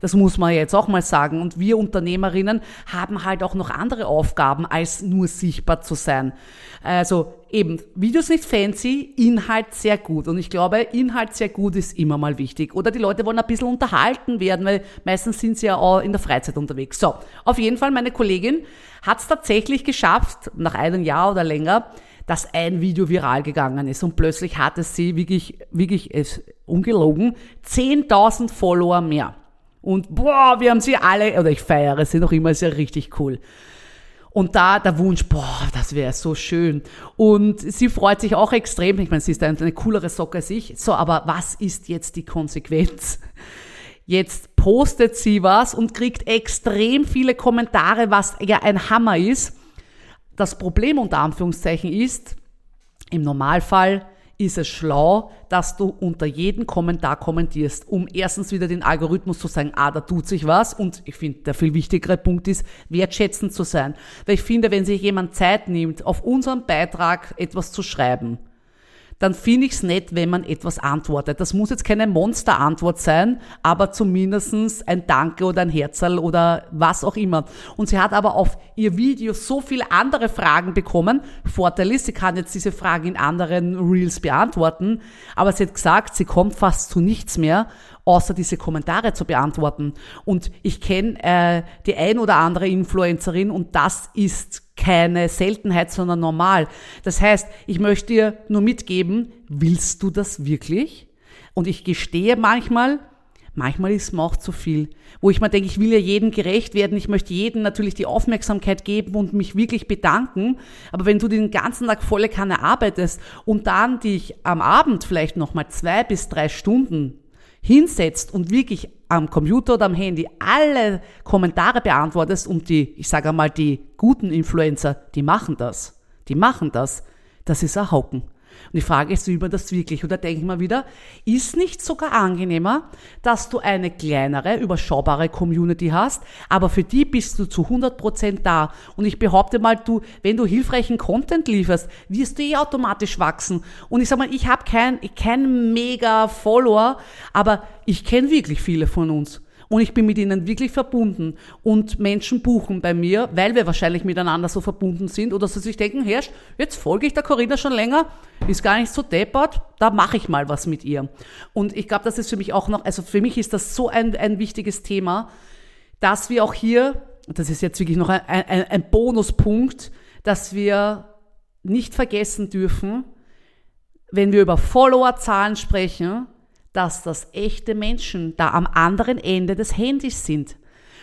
Das muss man jetzt auch mal sagen. Und wir Unternehmerinnen haben halt auch noch andere Aufgaben, als nur sichtbar zu sein. Also eben, Videos nicht fancy, Inhalt sehr gut. Und ich glaube, Inhalt sehr gut ist immer mal wichtig. Oder die Leute wollen ein bisschen unterhalten werden, weil meistens sind sie ja auch in der Freizeit unterwegs. So, auf jeden Fall, meine Kollegin hat es tatsächlich geschafft, nach einem Jahr oder länger, dass ein Video viral gegangen ist. Und plötzlich hatte sie wirklich, wirklich, ist ungelogen, zehntausend Follower mehr. Und boah, wir haben sie alle, oder ich feiere sie noch immer, ist ja richtig cool. Und da der Wunsch, boah, das wäre so schön. Und sie freut sich auch extrem. Ich meine, sie ist eine, eine coolere Socke als ich. So, aber was ist jetzt die Konsequenz? Jetzt postet sie was und kriegt extrem viele Kommentare, was ja ein Hammer ist. Das Problem unter Anführungszeichen ist, im Normalfall ist es schlau, dass du unter jeden Kommentar kommentierst, um erstens wieder den Algorithmus zu sagen, ah, da tut sich was. Und ich finde, der viel wichtigere Punkt ist, wertschätzend zu sein. Weil ich finde, wenn sich jemand Zeit nimmt, auf unseren Beitrag etwas zu schreiben, dann finde ich es nett, wenn man etwas antwortet. Das muss jetzt keine Monsterantwort sein, aber zumindestens ein Danke oder ein Herzerl oder was auch immer. Und sie hat aber auf ihr Video so viele andere Fragen bekommen. Vorteil ist, sie kann jetzt diese Fragen in anderen Reels beantworten, aber sie hat gesagt, sie kommt fast zu nichts mehr, außer diese Kommentare zu beantworten. Und ich kenne äh, die ein oder andere Influencerin und das ist keine Seltenheit, sondern normal. Das heißt, ich möchte dir nur mitgeben, willst du das wirklich? Und ich gestehe manchmal, manchmal ist mir auch zu viel. Wo ich mir denke, ich will ja jedem gerecht werden, ich möchte jedem natürlich die Aufmerksamkeit geben und mich wirklich bedanken. Aber wenn du den ganzen Tag volle Kanne arbeitest und dann dich am Abend vielleicht nochmal zwei bis drei Stunden hinsetzt und wirklich am Computer oder am Handy alle Kommentare beantwortest und die, ich sage einmal, die guten Influencer, die machen das. Die machen das. Das ist ein Hauken. Und die Frage ist, will man das wirklich? Oder denke ich mal wieder, ist nicht sogar angenehmer, dass du eine kleinere, überschaubare Community hast, aber für die bist du zu hundert Prozent da. Und ich behaupte mal, du, wenn du hilfreichen Content lieferst, wirst du eh automatisch wachsen. Und ich sag mal, ich habe kein, kein mega Follower, aber ich kenne wirklich viele von uns. Und ich bin mit ihnen wirklich verbunden. Und Menschen buchen bei mir, weil wir wahrscheinlich miteinander so verbunden sind oder sie sich denken, Herrsch, jetzt folge ich der Corinna schon länger, ist gar nicht so deppert, da mache ich mal was mit ihr. Und ich glaube, das ist für mich auch noch, also für mich ist das so ein, ein wichtiges Thema, dass wir auch hier, das ist jetzt wirklich noch ein, ein, ein Bonuspunkt, dass wir nicht vergessen dürfen, wenn wir über Followerzahlen sprechen, dass das echte Menschen da am anderen Ende des Handys sind.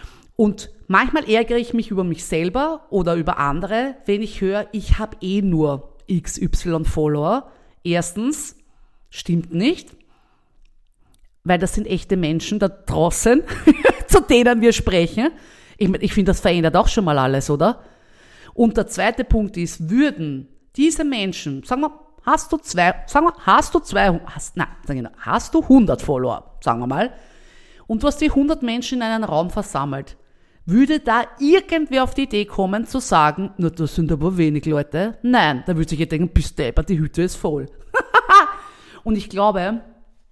Und manchmal ärgere ich mich über mich selber oder über andere, wenn ich höre, ich habe eh nur X Y Follower. Erstens, stimmt nicht, weil das sind echte Menschen da draußen, zu denen wir sprechen. Ich, ich finde, das verändert auch schon mal alles, oder? Und der zweite Punkt ist, würden diese Menschen, sagen wir, Hast du zwei, sagen wir, hast du zwei, hast, nein, genau, hast du hundert Follower, sagen wir mal, und du hast die hundert Menschen in einen Raum versammelt, würde da irgendwer auf die Idee kommen zu sagen, na, das sind aber wenig Leute? Nein, da würde sich jeder denken, bist du, die Hütte ist voll. Und ich glaube,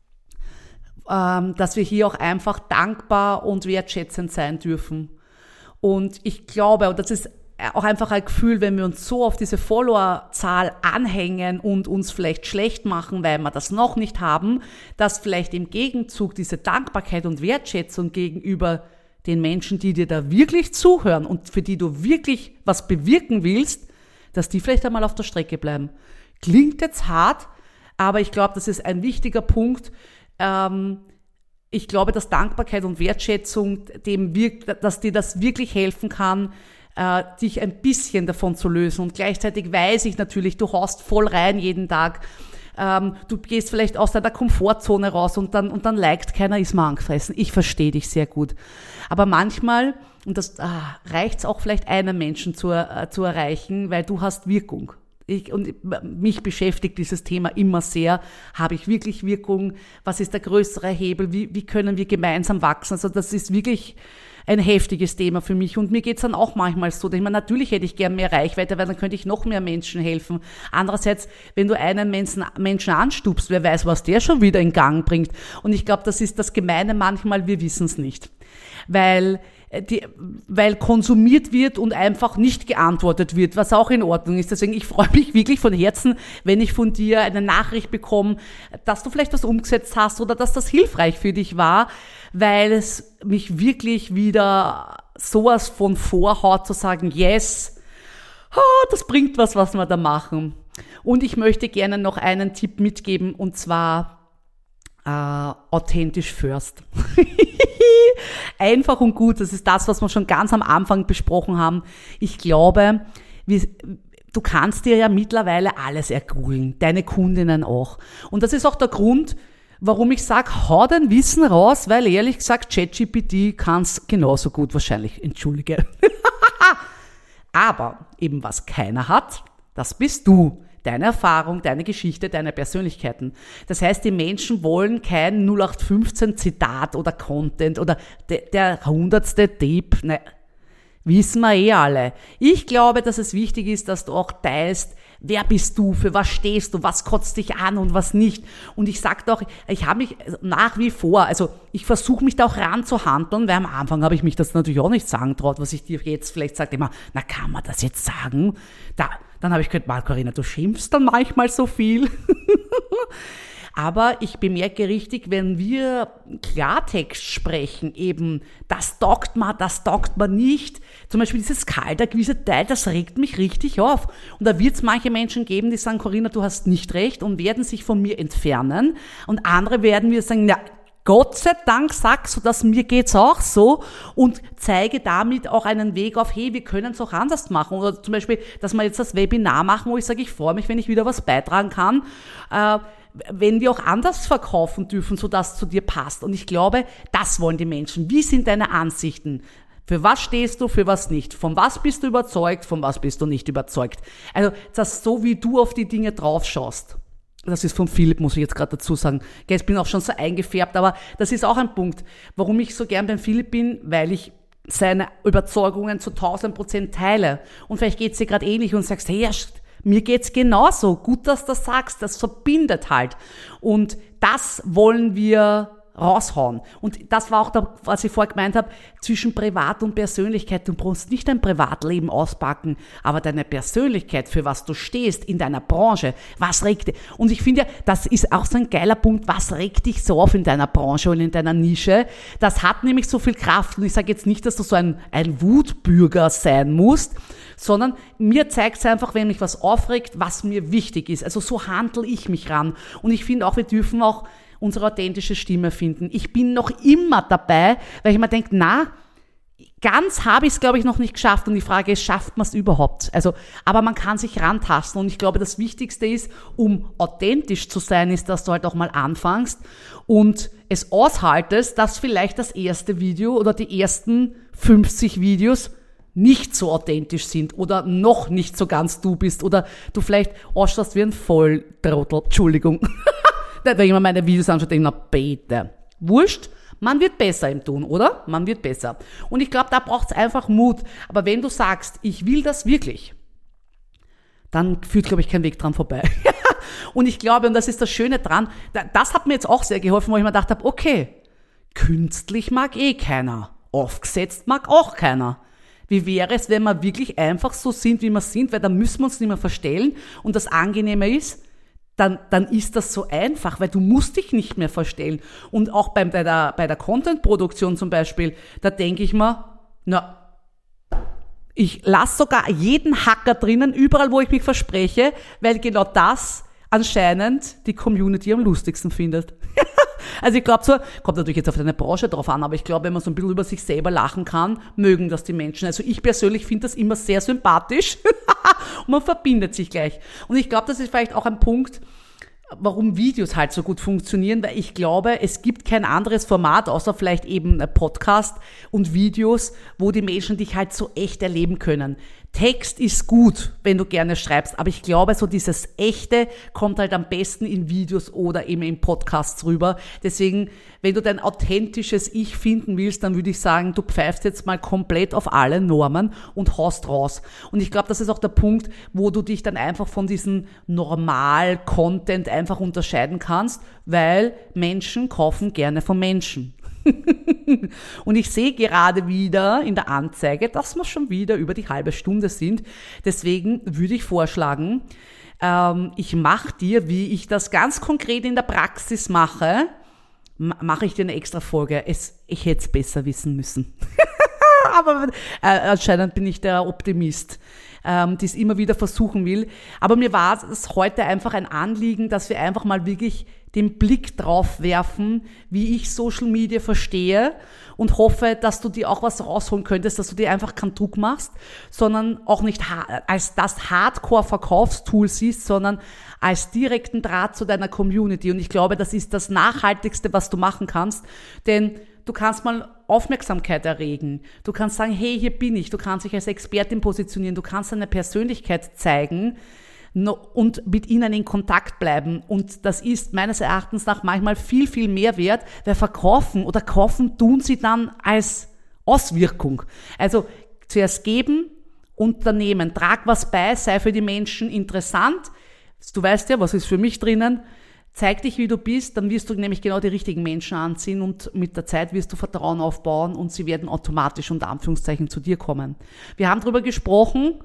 ähm, dass wir hier auch einfach dankbar und wertschätzend sein dürfen. Und ich glaube, und das ist auch einfach ein Gefühl, wenn wir uns so auf diese Followerzahl anhängen und uns vielleicht schlecht machen, weil wir das noch nicht haben, dass vielleicht im Gegenzug diese Dankbarkeit und Wertschätzung gegenüber den Menschen, die dir da wirklich zuhören und für die du wirklich was bewirken willst, dass die vielleicht einmal auf der Strecke bleiben. Klingt jetzt hart, aber ich glaube, das ist ein wichtiger Punkt. Ähm, ich glaube, dass Dankbarkeit und Wertschätzung, dem wirkt, dass dir das wirklich helfen kann, äh, dich ein bisschen davon zu lösen. Und gleichzeitig weiß ich natürlich, du haust voll rein jeden Tag. Ähm, du gehst vielleicht aus deiner Komfortzone raus und dann, und dann liked keiner, ist mal angefressen. Ich verstehe dich sehr gut. Aber manchmal, und das ah, reicht's auch vielleicht einen Menschen zu, äh, zu erreichen, weil du hast Wirkung. Ich, und mich beschäftigt dieses Thema immer sehr. Habe ich wirklich Wirkung? Was ist der größere Hebel? Wie, wie können wir gemeinsam wachsen? Also das ist wirklich ein heftiges Thema für mich. Und mir geht's dann auch manchmal so. Ich meine, natürlich hätte ich gern mehr Reichweite, weil dann könnte ich noch mehr Menschen helfen. Andererseits, wenn du einen Menschen, Menschen anstupst, wer weiß, was der schon wieder in Gang bringt. Und ich glaube, das ist das Gemeine manchmal, wir wissen's nicht. weil die, weil konsumiert wird und einfach nicht geantwortet wird, was auch in Ordnung ist. Deswegen, ich freue mich wirklich von Herzen, wenn ich von dir eine Nachricht bekomme, dass du vielleicht was umgesetzt hast oder dass das hilfreich für dich war, weil es mich wirklich wieder sowas von vorhaut, zu sagen, yes, oh, das bringt was, was wir da machen. Und ich möchte gerne noch einen Tipp mitgeben, und zwar äh, authentisch first. Einfach und gut, das ist das, was wir schon ganz am Anfang besprochen haben. Ich glaube, wir, du kannst dir ja mittlerweile alles ergoogeln, deine Kundinnen auch. Und das ist auch der Grund, warum ich sage, hau dein Wissen raus, weil ehrlich gesagt, ChatGPT kann's genauso gut wahrscheinlich, entschuldige. Aber eben was keiner hat, das bist du. Deine Erfahrung, deine Geschichte, deine Persönlichkeiten. Das heißt, die Menschen wollen kein null acht fünfzehn Zitat oder Content oder de, der hundertste Tipp. Ne, wissen wir eh alle. Ich glaube, dass es wichtig ist, dass du auch teilst, wer bist du, für was stehst du, was kotzt dich an und was nicht. Und ich sag doch, ich habe mich nach wie vor, also ich versuche mich da auch ranzuhandeln, weil am Anfang habe ich mich das natürlich auch nicht sagen traut, was ich dir jetzt vielleicht sage, immer, na kann man das jetzt sagen? Da, dann habe ich gehört, mal Corinna, du schimpfst dann manchmal so viel. Aber ich bemerke richtig, wenn wir Klartext sprechen, eben, das taugt man, das taugt man nicht. Zum Beispiel dieses kaltakquise Teil, das regt mich richtig auf. Und da wird es manche Menschen geben, die sagen, Corinna, du hast nicht recht, und werden sich von mir entfernen. Und andere werden mir sagen, ja, Gott sei Dank sagst du das, mir geht's auch so, und zeige damit auch einen Weg auf, hey, wir können es auch anders machen. Oder zum Beispiel, dass wir jetzt das Webinar machen, wo ich sage, ich freue mich, wenn ich wieder was beitragen kann, äh, wenn wir auch anders verkaufen dürfen, sodass es zu dir passt. Und ich glaube, das wollen die Menschen. Wie sind deine Ansichten? Für was stehst du, für was nicht? Von was bist du überzeugt, von was bist du nicht überzeugt? Also, das so, wie du auf die Dinge drauf schaust. Das ist von Philipp, muss ich jetzt gerade dazu sagen. Ich bin auch schon so eingefärbt, aber das ist auch ein Punkt, warum ich so gern beim Philipp bin, weil ich seine Überzeugungen zu tausend Prozent teile. Und vielleicht geht's dir gerade ähnlich und sagst, hey, ja, mir geht's genauso. Gut, dass du das sagst. Das verbindet halt. Und das wollen wir raushauen. Und das war auch da, was ich vorher gemeint habe, zwischen Privat und Persönlichkeit. Du brauchst nicht dein Privatleben auspacken, aber deine Persönlichkeit, für was du stehst in deiner Branche, was regt dich? Und ich finde ja, das ist auch so ein geiler Punkt, was regt dich so auf in deiner Branche und in deiner Nische? Das hat nämlich so viel Kraft. Und ich sage jetzt nicht, dass du so ein, ein Wutbürger sein musst, sondern mir zeigt es einfach, wenn mich was aufregt, was mir wichtig ist. Also so handle ich mich ran. Und ich finde auch, wir dürfen auch unsere authentische Stimme finden. Ich bin noch immer dabei, weil ich mir denke, na, ganz habe ich es, glaube ich, noch nicht geschafft. Und die Frage ist, schafft man es überhaupt? Also, aber man kann sich rantasten. Und ich glaube, das Wichtigste ist, um authentisch zu sein, ist, dass du halt auch mal anfängst und es aushaltest, dass vielleicht das erste Video oder die ersten fünfzig Videos nicht so authentisch sind oder noch nicht so ganz du bist oder du vielleicht ausschaust wie ein Volltrottel. Entschuldigung. Wenn ich mir meine Videos anschaue, denke ich, na bitte. Wurscht, man wird besser im Tun, oder? Man wird besser. Und ich glaube, da braucht es einfach Mut. Aber wenn du sagst, ich will das wirklich, dann führt, glaube ich, kein Weg dran vorbei. Und ich glaube, und das ist das Schöne dran, das hat mir jetzt auch sehr geholfen, wo ich mir gedacht habe, okay, künstlich mag eh keiner, aufgesetzt mag auch keiner. Wie wäre es, wenn wir wirklich einfach so sind, wie wir sind, weil dann müssen wir uns nicht mehr verstellen. Und das Angenehme ist, dann, dann ist das so einfach, weil du musst dich nicht mehr verstellen. Und auch beim, bei der, bei der Content-Produktion zum Beispiel, da denke ich mir, na, ich lasse sogar jeden Hacker drinnen, überall, wo ich mich verspreche, weil genau das anscheinend die Community am lustigsten findet. Also ich glaube so, kommt natürlich jetzt auf deine Branche drauf an, aber ich glaube, wenn man so ein bisschen über sich selber lachen kann, mögen das die Menschen. Also ich persönlich finde das immer sehr sympathisch und man verbindet sich gleich. Und ich glaube, das ist vielleicht auch ein Punkt, warum Videos halt so gut funktionieren, weil ich glaube, es gibt kein anderes Format, außer vielleicht eben Podcast und Videos, wo die Menschen dich halt so echt erleben können. Text ist gut, wenn du gerne schreibst, aber ich glaube, so dieses Echte kommt halt am besten in Videos oder eben in Podcasts rüber. Deswegen, wenn du dein authentisches Ich finden willst, dann würde ich sagen, du pfeifst jetzt mal komplett auf alle Normen und haust raus. Und ich glaube, das ist auch der Punkt, wo du dich dann einfach von diesem Normal-Content einfach unterscheiden kannst, weil Menschen kaufen gerne von Menschen. Und ich sehe gerade wieder in der Anzeige, dass wir schon wieder über die halbe Stunde sind. Deswegen würde ich vorschlagen, ähm, ich mache dir, wie ich das ganz konkret in der Praxis mache, mache ich dir eine extra Folge. Es, ich hätte es besser wissen müssen. Aber äh, anscheinend bin ich der Optimist, ähm, die es immer wieder versuchen will. Aber mir war es heute einfach ein Anliegen, dass wir einfach mal wirklich den Blick drauf werfen, wie ich Social Media verstehe und hoffe, dass du dir auch was rausholen könntest, dass du dir einfach keinen Druck machst, sondern auch nicht ha- als das Hardcore-Verkaufstool siehst, sondern als direkten Draht zu deiner Community. Und ich glaube, das ist das Nachhaltigste, was du machen kannst, denn du kannst mal Aufmerksamkeit erregen. Du kannst sagen, hey, hier bin ich. Du kannst dich als Expertin positionieren. Du kannst deine Persönlichkeit zeigen und mit ihnen in Kontakt bleiben. Und das ist meines Erachtens nach manchmal viel, viel mehr wert, weil verkaufen oder kaufen tun sie dann als Auswirkung. Also zuerst geben, unternehmen, trag was bei, sei für die Menschen interessant. Du weißt ja, was ist für mich drinnen. Zeig dich, wie du bist, dann wirst du nämlich genau die richtigen Menschen anziehen und mit der Zeit wirst du Vertrauen aufbauen und sie werden automatisch unter Anführungszeichen zu dir kommen. Wir haben darüber gesprochen,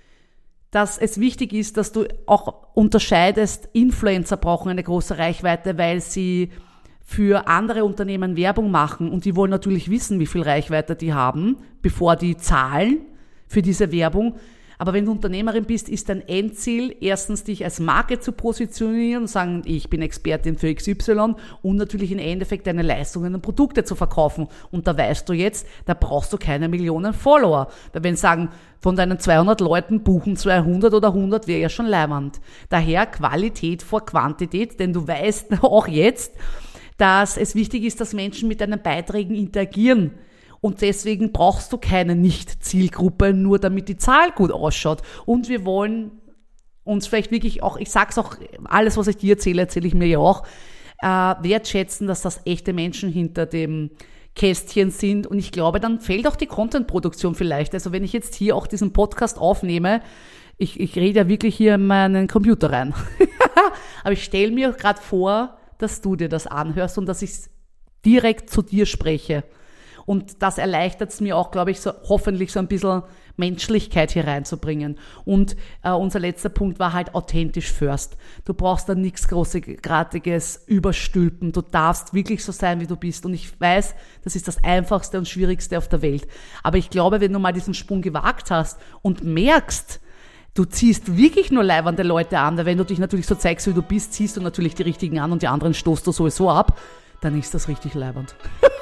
dass es wichtig ist, dass du auch unterscheidest, Influencer brauchen eine große Reichweite, weil sie für andere Unternehmen Werbung machen und die wollen natürlich wissen, wie viel Reichweite die haben, bevor die zahlen für diese Werbung. Aber wenn du Unternehmerin bist, ist dein Endziel, erstens dich als Marke zu positionieren und sagen, ich bin Expertin für X Y und natürlich im Endeffekt deine Leistungen und Produkte zu verkaufen. Und da weißt du jetzt, da brauchst du keine Millionen Follower. Weil wenn sagen, von deinen zweihundert Leuten buchen zweihundert oder hundert, wäre ja schon leiwand. Daher Qualität vor Quantität, denn du weißt auch jetzt, dass es wichtig ist, dass Menschen mit deinen Beiträgen interagieren. Und deswegen brauchst du keine Nicht-Zielgruppe, nur damit die Zahl gut ausschaut. Und wir wollen uns vielleicht wirklich auch, ich sag's auch, alles, was ich dir erzähle, erzähle ich mir ja auch, äh, wertschätzen, dass das echte Menschen hinter dem Kästchen sind. Und ich glaube, dann fällt auch die Content-Produktion vielleicht. Also wenn ich jetzt hier auch diesen Podcast aufnehme, ich, ich rede ja wirklich hier in meinen Computer rein. Aber ich stelle mir gerade vor, dass du dir das anhörst und dass ich direkt zu dir spreche. Und das erleichtert es mir auch, glaube ich, so, hoffentlich so ein bisschen Menschlichkeit hier reinzubringen. Und äh, unser letzter Punkt war halt authentisch first. Du brauchst da nichts Großartiges überstülpen. Du darfst wirklich so sein, wie du bist. Und ich weiß, das ist das Einfachste und Schwierigste auf der Welt. Aber ich glaube, wenn du mal diesen Sprung gewagt hast und merkst, du ziehst wirklich nur leibernde Leute an, weil wenn du dich natürlich so zeigst, wie du bist, ziehst du natürlich die richtigen an und die anderen stoßt du sowieso ab, dann ist das richtig leibernd.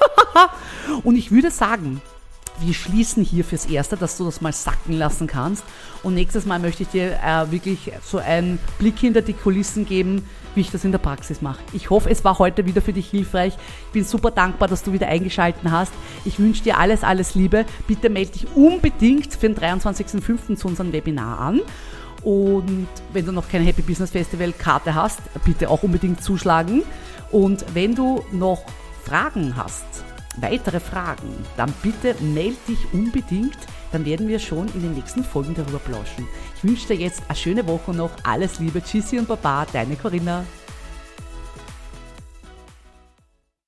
Und ich würde sagen, wir schließen hier fürs Erste, dass du das mal sacken lassen kannst. Und nächstes Mal möchte ich dir äh, wirklich so einen Blick hinter die Kulissen geben, wie ich das in der Praxis mache. Ich hoffe, es war heute wieder für dich hilfreich. Ich bin super dankbar, dass du wieder eingeschaltet hast. Ich wünsche dir alles, alles Liebe. Bitte melde dich unbedingt für den dreiundzwanzigsten fünften zu unserem Webinar an. Und wenn du noch keine Happy Business Festival Karte hast, bitte auch unbedingt zuschlagen. Und wenn du noch Fragen hast, weitere Fragen, dann bitte melde dich unbedingt, dann werden wir schon in den nächsten Folgen darüber plauschen. Ich wünsche dir jetzt eine schöne Woche noch, alles Liebe, Tschüssi und Baba, deine Corinna.